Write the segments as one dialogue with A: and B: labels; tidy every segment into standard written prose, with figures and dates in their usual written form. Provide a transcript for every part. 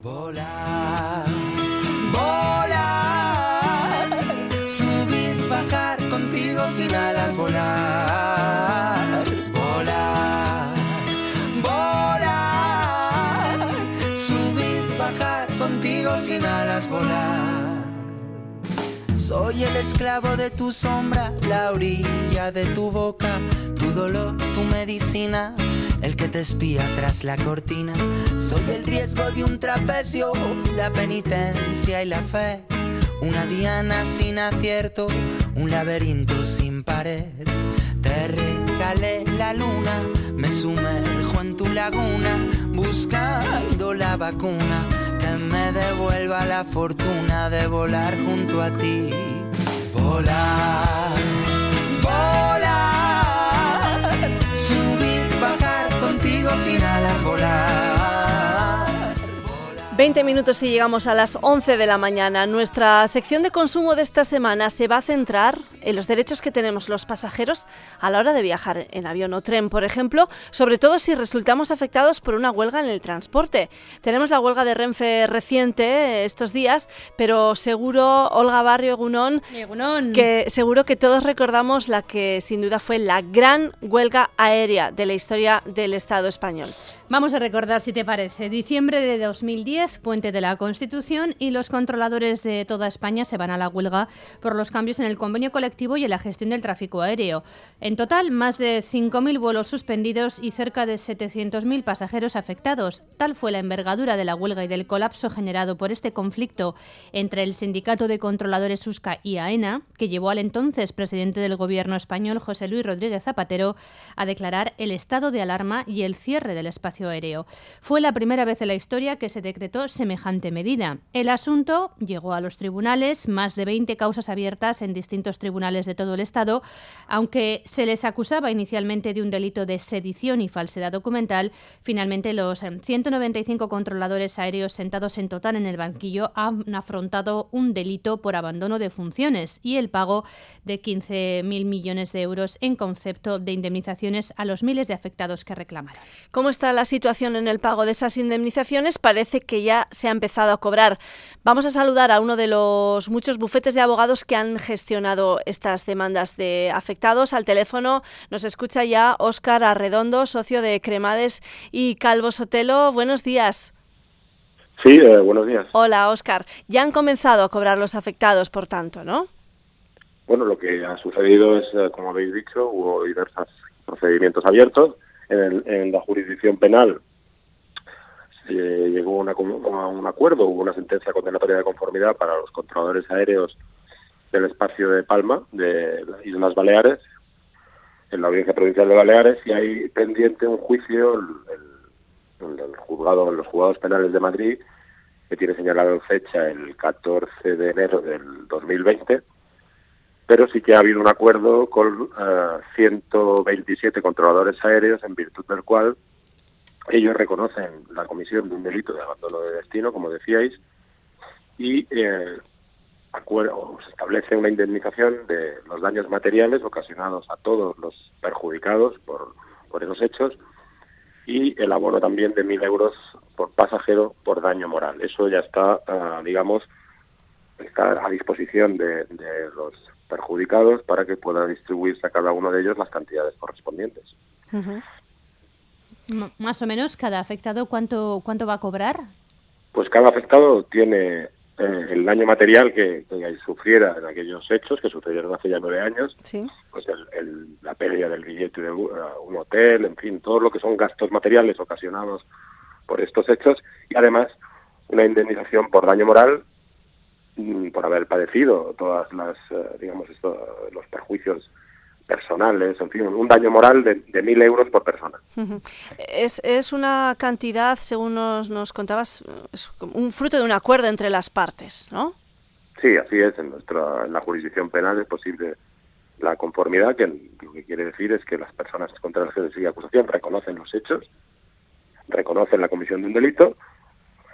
A: Volar, volar, subir, bajar contigo sin alas, volar, volar, volar, subir, bajar contigo sin alas, volar. Soy el esclavo de tu sombra, la orilla de tu boca, tu dolor, tu medicina, el que te espía tras la cortina. Soy el riesgo de un trapecio, la penitencia y la fe, una diana sin acierto, un laberinto sin pared. Te regalé la luna, me sumerjo en tu laguna, buscando la vacuna que me devuelva la fortuna de volar junto a ti. Volar, volar, subir, bajar contigo sin alas, volar.
B: 20 minutos y llegamos a las 11 de la mañana. Nuestra sección de consumo de esta semana se va a centrar en los derechos que tenemos los pasajeros a la hora de viajar en avión o tren, por ejemplo, sobre todo si resultamos afectados por una huelga en el transporte. Tenemos la huelga de Renfe reciente estos días, pero seguro, Olga Barrio, Egunon, que seguro que todos recordamos la que sin duda fue la gran huelga aérea de la historia del Estado español.
C: Vamos a recordar, si te parece, diciembre de 2010, puente de la Constitución, y los controladores de toda España se van a la huelga por los cambios en el convenio colectivo y en la gestión del tráfico aéreo. En total, más de 5.000 vuelos suspendidos y cerca de 700.000 pasajeros afectados. Tal fue la envergadura de la huelga y del colapso generado por este conflicto entre el Sindicato de Controladores USCA y AENA, que llevó al entonces presidente del Gobierno español, José Luis Rodríguez Zapatero, a declarar el estado de alarma y el cierre del espacio aéreo. Fue la primera vez en la historia que se decretó semejante medida. El asunto llegó a los tribunales, más de 20 causas abiertas en distintos tribunales de todo el Estado. Aunque se les acusaba inicialmente de un delito de sedición y falsedad documental, finalmente los 195 controladores aéreos sentados en total en el banquillo han afrontado un delito por abandono de funciones y el pago de 15.000 millones de euros en concepto de indemnizaciones a los miles de afectados que reclamaron.
B: ¿Cómo está la situación en el pago de esas indemnizaciones? Parece que ya se ha empezado a cobrar. Vamos a saludar a uno de los muchos bufetes de abogados que han gestionado estas demandas de afectados. Al teléfono nos escucha ya Óscar Arredondo, socio de Cremades y Calvo Sotelo. Buenos días.
D: Sí, buenos días.
B: Hola, Óscar. Ya han comenzado a cobrar los afectados, por tanto, ¿no?
D: Bueno, lo que ha sucedido es, como habéis dicho, hubo diversos procedimientos abiertos. En la jurisdicción penal se llegó a un acuerdo, hubo una sentencia condenatoria de conformidad para los controladores aéreos del espacio de Palma, de las Islas Baleares, en la Audiencia Provincial de Baleares, y hay pendiente un juicio en los juzgados penales de Madrid, que tiene señalado fecha el 14 de enero del 2020, pero sí que ha habido un acuerdo con 127 controladores aéreos, en virtud del cual ellos reconocen la comisión de un delito de abandono de destino, como decíais, y se establece una indemnización de los daños materiales ocasionados a todos los perjudicados por esos hechos, y el abono también de 1.000 euros por pasajero por daño moral. Eso ya está, está a disposición de los perjudicados para que pueda distribuirse a cada uno de ellos las cantidades correspondientes.
C: Uh-huh. Más o menos, cada afectado, ¿cuánto va a cobrar?
D: Pues cada afectado tiene el daño material que sufriera en aquellos hechos que sucedieron hace ya 9 años, ¿sí? Pues la pérdida del billete de un hotel, en fin, todo lo que son gastos materiales ocasionados por estos hechos, y además una indemnización por daño moral por haber padecido todas las, los perjuicios personales, en fin, un daño moral de 1.000 euros por persona.
B: Uh-huh. Es una cantidad, según nos contabas, es un fruto de un acuerdo entre las partes, ¿no?
D: Sí, así es. En la jurisdicción penal es posible la conformidad, que lo que quiere decir es que las personas contra las que se sigue acusación reconocen los hechos, reconocen la comisión de un delito,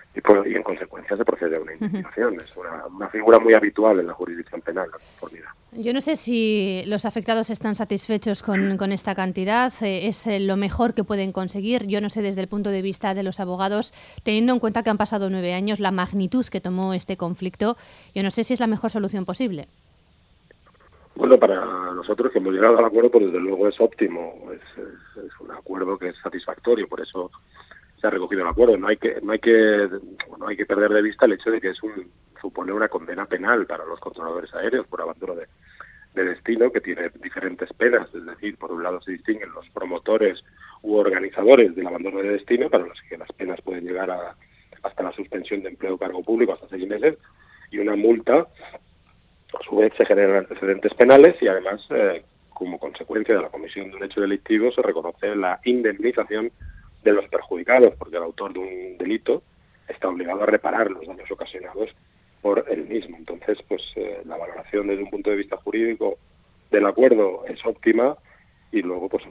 D: y en consecuencia se procede a una indemnización. Es una figura muy habitual en la jurisdicción penal, la conformidad.
C: Yo no sé si los afectados están satisfechos con esta cantidad, es lo mejor que pueden conseguir. Yo no sé desde el punto de vista de los abogados, teniendo en cuenta que han pasado 9 años, la magnitud que tomó este conflicto, yo no sé si es la mejor solución posible.
D: Bueno, para nosotros que hemos llegado al acuerdo, pues desde luego es óptimo, es un acuerdo que es satisfactorio, por eso se ha recogido el acuerdo. No hay que perder de vista el hecho de que supone una condena penal para los controladores aéreos por abandono de destino, que tiene diferentes penas. Es decir, por un lado se distinguen los promotores u organizadores del abandono de destino, para los que las penas pueden llegar hasta la suspensión de empleo o cargo público hasta 6 meses, y una multa. A su vez se generan antecedentes penales y además, como consecuencia de la comisión de un hecho delictivo, se reconoce la indemnización de los perjudicados, porque el autor de un delito está obligado a reparar los daños ocasionados por él mismo. Entonces, pues la valoración desde un punto de vista jurídico del acuerdo es óptima, y luego, pues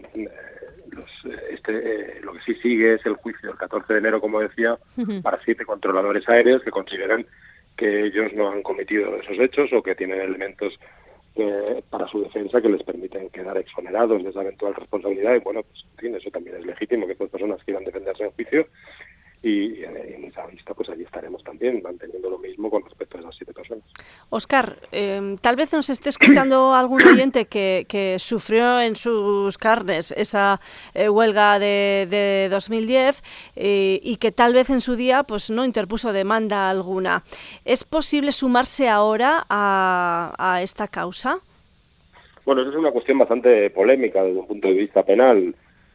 D: lo que sí sigue es el juicio del 14 de enero, como decía, para 7 controladores aéreos que consideran que ellos no han cometido esos hechos o que tienen elementos para su defensa que les permiten quedar exonerados de esa eventual responsabilidad. Y bueno, pues en fin, eso también es legítimo, que estas personas quieran defenderse en juicio, y en esa vista pues allí estaremos también manteniendo lo mismo con respecto a esas 7 personas.
B: Óscar, tal vez nos esté escuchando algún oyente que sufrió en sus carnes esa huelga de 2010 y que tal vez en su día pues no interpuso demanda alguna. ¿Es posible sumarse ahora a esta causa?
D: Bueno, esa es una cuestión bastante polémica desde un punto de vista penal.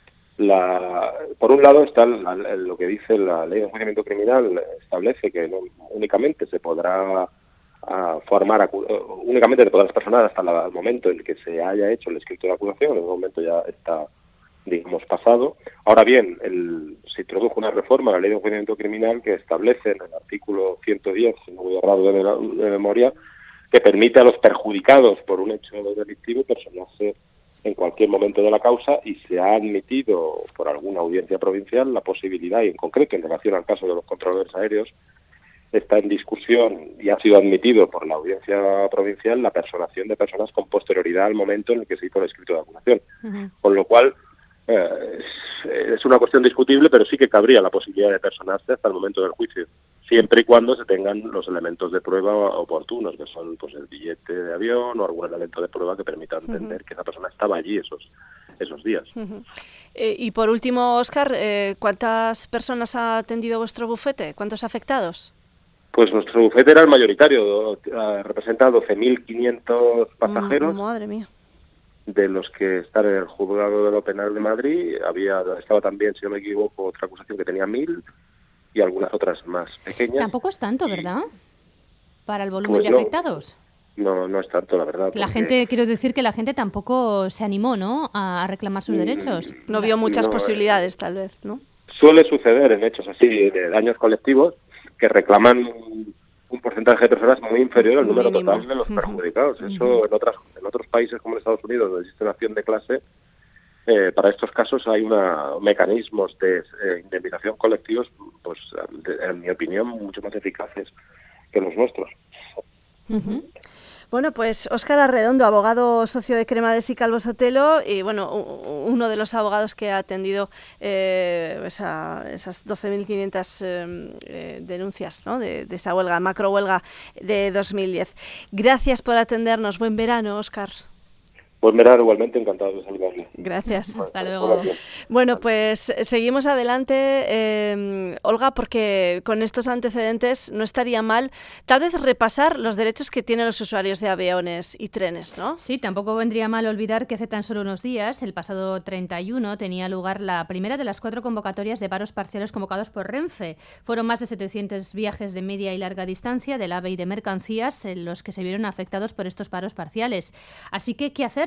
D: Por un lado está lo que dice la Ley de Enjuiciamiento Criminal, establece que no únicamente se podrá únicamente se podrá personar hasta el momento en que se haya hecho el escrito de acusación. En el momento ya está, digamos, pasado. Ahora bien, se introdujo una reforma a la Ley de Enjuiciamiento Criminal que establece en el artículo 110, si no voy errado de memoria, que permite a los perjudicados por un hecho delictivo personarse en cualquier momento de la causa, y se ha admitido por alguna audiencia provincial la posibilidad, y en concreto en relación al caso de los controladores aéreos, está en discusión y ha sido admitido por la audiencia provincial la personación de personas con posterioridad al momento en el que se hizo el escrito de acusación. Con lo cual, es una cuestión discutible, pero sí que cabría la posibilidad de personarse hasta el momento del juicio, siempre y cuando se tengan los elementos de prueba oportunos, que son pues el billete de avión o algún elemento de prueba que permita entender que esa persona estaba allí esos días.
B: Y por último, Óscar, ¿cuántas personas ha atendido vuestro bufete? ¿Cuántos afectados?
D: Pues nuestro bufete era el mayoritario, representa 12.500 pasajeros.
B: Madre mía.
D: De los que están en el juzgado de lo penal de Madrid. Estaba también, si no me equivoco, otra acusación que tenía 1.000 y algunas otras más pequeñas.
C: Tampoco es tanto, ¿verdad? Para el volumen de afectados.
D: No es tanto, la verdad.
C: Quiero decir que la gente tampoco se animó, ¿no?, a reclamar sus derechos.
B: No vio muchas posibilidades, tal vez, ¿no?
D: Suele suceder en hechos así de daños colectivos que reclaman un porcentaje de personas muy inferior al número total de los perjudicados. Eso en otros países como en Estados Unidos, donde existe una acción de clase, para estos casos hay mecanismos de indemnización colectivos, pues en mi opinión, mucho más eficaces que los nuestros.
B: Bueno, pues Óscar Arredondo, abogado socio de Cremades y Calvo Sotelo, y bueno, uno de los abogados que ha atendido esas 12.500 denuncias, ¿no?, de esa huelga, macro huelga de 2010. Gracias por atendernos. Buen verano, Óscar.
D: Buen verano, igualmente, encantado de saludarle.
B: Gracias.
C: Hasta luego.
B: Bueno, pues seguimos adelante, Olga, porque con estos antecedentes no estaría mal tal vez repasar los derechos que tienen los usuarios de aviones y trenes, ¿no?
C: Sí, tampoco vendría mal olvidar que hace tan solo unos días, el pasado 31, tenía lugar la primera de las 4 convocatorias de paros parciales convocados por Renfe. Fueron más de 700 viajes de media y larga distancia del AVE y de mercancías en los que se vieron afectados por estos paros parciales. Así que, ¿qué hacer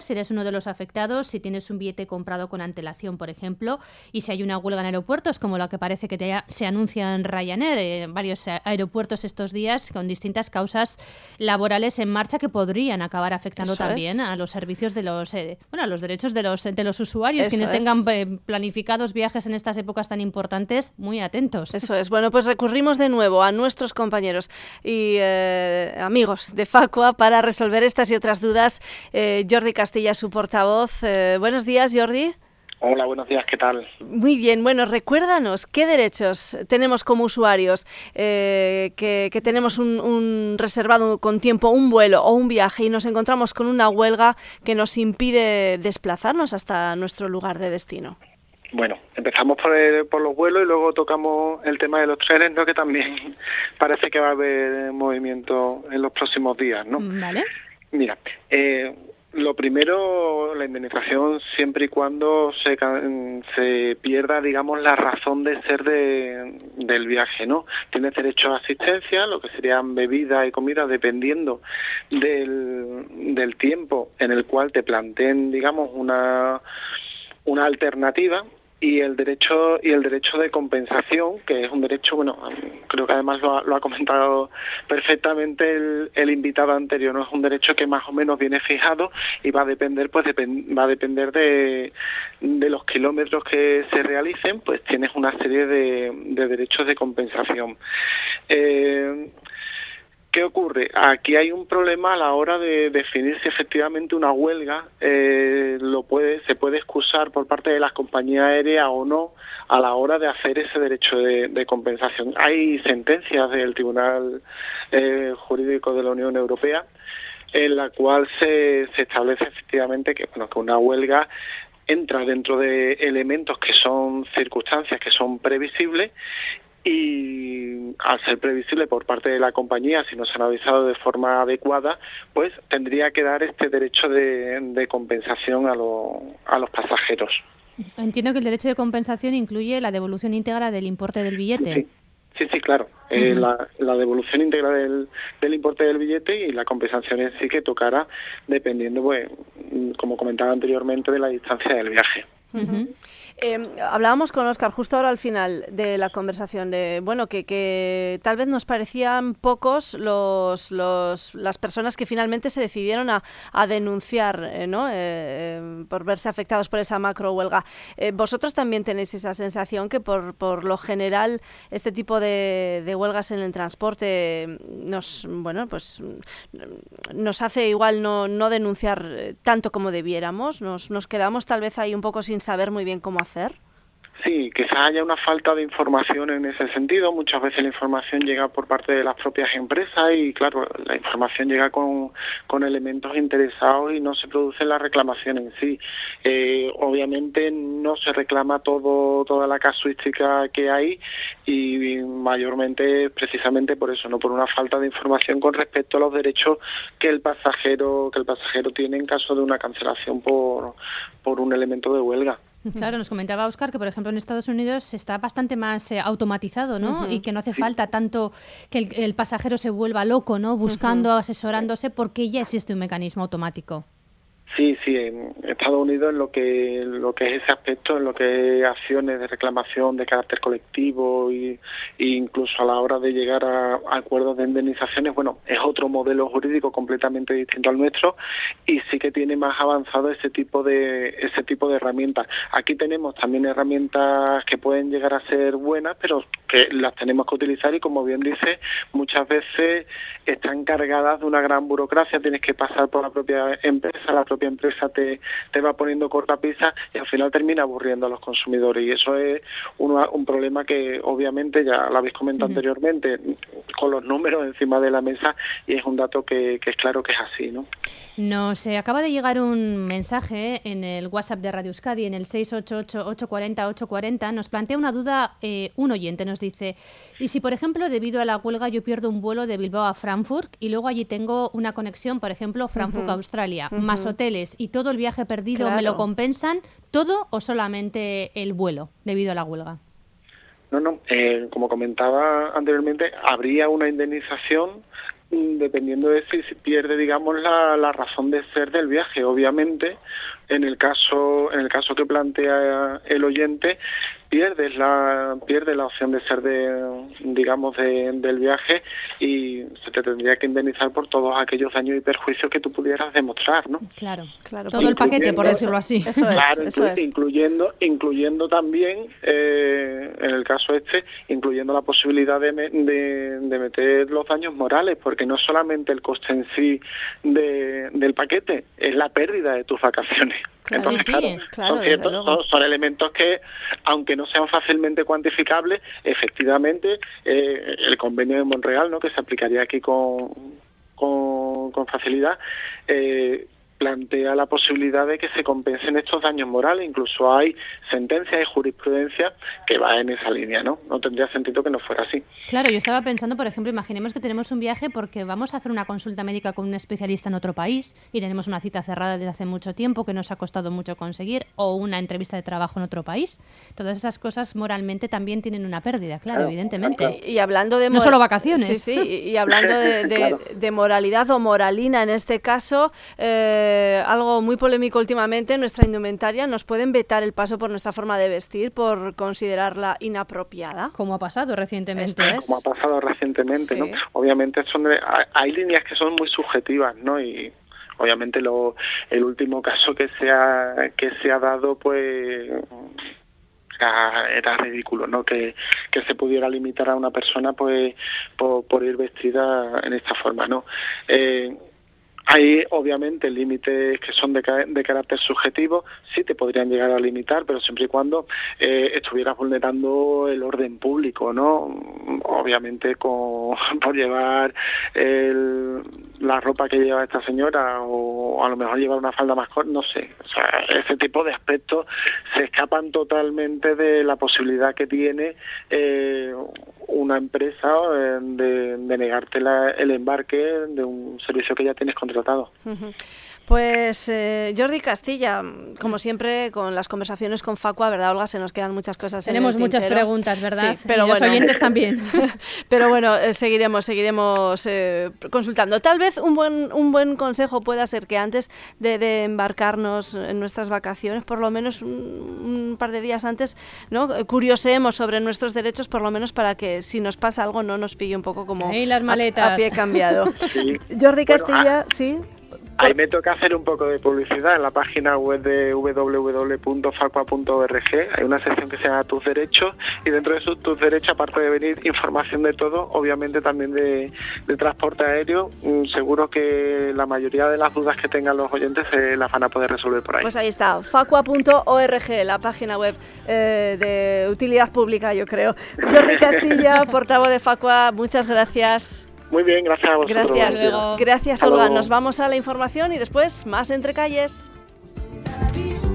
C: si eres uno de los afectados, si tienes un billete comprado con antelación, por ejemplo, y si hay una huelga en aeropuertos, como la que parece que se anuncia en Ryanair, varios aeropuertos estos días con distintas causas laborales en marcha que podrían acabar afectando también a los servicios de los, a los derechos de los usuarios. Quienes tengan planificados viajes en estas épocas tan importantes, muy atentos.
B: Eso es. Bueno, pues recurrimos de nuevo a nuestros compañeros y amigos de Facua para resolver estas y otras dudas. Jordi Castilla, su portavoz. Buenos días, Jordi.
E: Hola, buenos días, ¿qué tal?
B: Muy bien, bueno, recuérdanos, ¿qué derechos tenemos como usuarios que tenemos un reservado con tiempo, un vuelo o un viaje y nos encontramos con una huelga que nos impide desplazarnos hasta nuestro lugar de destino?
E: Bueno, empezamos por los vuelos y luego tocamos el tema de los trenes, ¿no? Que también parece que va a haber movimiento en los próximos días, ¿no?
C: Vale.
E: Mira, lo primero, la indemnización siempre y cuando se pierda, digamos, la razón de ser del viaje, ¿no? Tienes derecho a asistencia, lo que serían bebidas y comida, dependiendo del tiempo en el cual te planteen, digamos, una alternativa. Y el derecho de compensación, que es un derecho, bueno, creo que además lo ha comentado perfectamente el invitado anterior, no es un derecho que más o menos viene fijado y va a depender de los kilómetros que se realicen, pues tienes una serie de derechos de compensación. ¿Qué ocurre? Aquí hay un problema a la hora de definir si efectivamente una huelga se puede excusar por parte de las compañías aéreas o no a la hora de hacer ese derecho de compensación. Hay sentencias del Tribunal Jurídico de la Unión Europea en la cual se establece efectivamente que una huelga entra dentro de elementos que son circunstancias que son previsibles. Y al ser previsible por parte de la compañía, si no se han avisado de forma adecuada, pues tendría que dar este derecho de compensación a los pasajeros.
C: Entiendo que el derecho de compensación incluye la devolución íntegra del importe del billete.
E: Sí, claro. La devolución íntegra del importe del billete y la compensación en sí que tocará dependiendo, pues, como comentaba anteriormente, de la distancia del viaje.
B: Hablábamos con Óscar justo ahora al final de la conversación de que tal vez nos parecían pocos las personas que finalmente se decidieron a denunciar por verse afectados por esa macro huelga. ¿Vosotros también tenéis esa sensación que por lo general este tipo de huelgas en el transporte nos hace igual no denunciar tanto como debiéramos? Nos quedamos tal vez ahí un poco sin saber muy bien cómo hacer.
E: Sí, quizás haya una falta de información en ese sentido. Muchas veces la información llega por parte de las propias empresas y, claro, la información llega con elementos interesados y no se produce la reclamación en sí. Obviamente no se reclama toda la casuística que hay y mayormente precisamente por eso, no por una falta de información con respecto a los derechos que el pasajero tiene en caso de una cancelación por un elemento de huelga.
C: Claro, nos comentaba Óscar que, por ejemplo, en Estados Unidos está bastante más automatizado, ¿no? Y que no hace falta tanto que el pasajero se vuelva loco, ¿no? Buscando, asesorándose, porque ya existe un mecanismo automático.
E: Sí, en Estados Unidos en lo que es ese aspecto, en lo que es acciones de reclamación de carácter colectivo y incluso a la hora de llegar a acuerdos de indemnizaciones, es otro modelo jurídico completamente distinto al nuestro y sí que tiene más avanzado ese tipo de herramientas. Aquí tenemos también herramientas que pueden llegar a ser buenas, pero que las tenemos que utilizar y, como bien dice, muchas veces están cargadas de una gran burocracia. Tienes que pasar por la propia empresa, la propia empresa te va poniendo cortapisas y al final termina aburriendo a los consumidores, y eso es un problema que obviamente ya lo habéis comentado anteriormente con los números encima de la mesa, y es un dato que es claro que es así, ¿no?
C: Nos acaba de llegar un mensaje en el WhatsApp de Radio Euskadi, en el 688-840-840. Nos plantea una duda un oyente, nos dice: ¿y si, por ejemplo, debido a la huelga yo pierdo un vuelo de Bilbao a Frankfurt y luego allí tengo una conexión, por ejemplo, Frankfurt-Australia, más hoteles y todo el viaje perdido, ¿me lo compensan todo o solamente el vuelo debido a la huelga?
E: No, como comentaba anteriormente, habría una indemnización dependiendo de si pierde, digamos, la razón de ser del viaje. Obviamente, en el caso que plantea el oyente, pierde la opción de ser del viaje, y se te tendría que indemnizar por todos aquellos daños y perjuicios que tú pudieras demostrar, ¿no?
C: Claro. Todo el paquete, por decirlo así.
B: Eso es,
E: claro,
B: eso es.
E: incluyendo también, en el caso incluyendo la posibilidad de meter los daños morales, porque no solamente el coste en sí del paquete, es la pérdida de tus vacaciones.
B: Claro.
E: Entonces,
B: Claro,
E: son elementos que, aunque no sean fácilmente cuantificables, efectivamente, el convenio de Montreal, ¿no?, que se aplicaría aquí con facilidad, plantea la posibilidad de que se compensen estos daños morales. Incluso hay sentencias y jurisprudencia que va en esa línea, ¿no? No tendría sentido que no fuera así.
C: Claro, yo estaba pensando, por ejemplo, imaginemos que tenemos un viaje porque vamos a hacer una consulta médica con un especialista en otro país y tenemos una cita cerrada desde hace mucho tiempo que nos ha costado mucho conseguir, o una entrevista de trabajo en otro país. Todas esas cosas moralmente también tienen una pérdida, claro, evidentemente.
B: Claro. Y hablando de
C: no solo vacaciones.
B: Sí, y hablando de moralidad o moralina en este caso, algo muy polémico últimamente, nuestra indumentaria, nos pueden vetar el paso por nuestra forma de vestir por considerarla inapropiada.
C: Como ha pasado recientemente.
E: Como ha pasado recientemente, sí. ¿No? Obviamente hay líneas que son muy subjetivas, ¿no? Y obviamente el último caso que se ha dado, pues era ridículo, ¿no? Que se pudiera limitar a una persona, pues por ir vestida en esta forma, ¿no? Hay obviamente límites que son de carácter subjetivo, sí te podrían llegar a limitar, pero siempre y cuando estuvieras vulnerando el orden público, ¿no? Obviamente por llevar la ropa que lleva esta señora, o a lo mejor llevar una falda más corta, no sé. O sea, ese tipo de aspectos se escapan totalmente de la posibilidad que tiene una empresa de negarte el embarque de un servicio que ya tienes contratado.
B: Uh-huh. Pues Jordi Castilla, como siempre, con las conversaciones con Facua, ¿verdad, Olga? Se nos quedan muchas cosas en el tintero.
C: Tenemos muchas preguntas, ¿verdad?
B: Sí, pero
C: y los oyentes también.
B: Pero bueno, seguiremos consultando. Tal vez un buen consejo pueda ser que antes de embarcarnos en nuestras vacaciones, por lo menos un par de días antes, ¿no?, curioseemos sobre nuestros derechos, por lo menos para que si nos pasa algo no nos pille un poco como
C: las maletas.
B: A pie cambiado.
E: Sí.
B: Jordi Castilla, ¿sí?
E: Ahí me toca hacer un poco de publicidad. En la página web de www.facua.org hay una sección que se llama Tus Derechos, y dentro de tus derechos, aparte de venir información de todo, obviamente también de transporte aéreo, seguro que la mayoría de las dudas que tengan los oyentes se las van a poder resolver por ahí.
B: Pues ahí está, facua.org, la página web de utilidad pública, yo creo. Jordi Castilla, portavoz de Facua, muchas gracias.
E: Muy bien, gracias a vosotros.
B: Gracias, Olga. Nos vamos a la información y después más Entre Calles.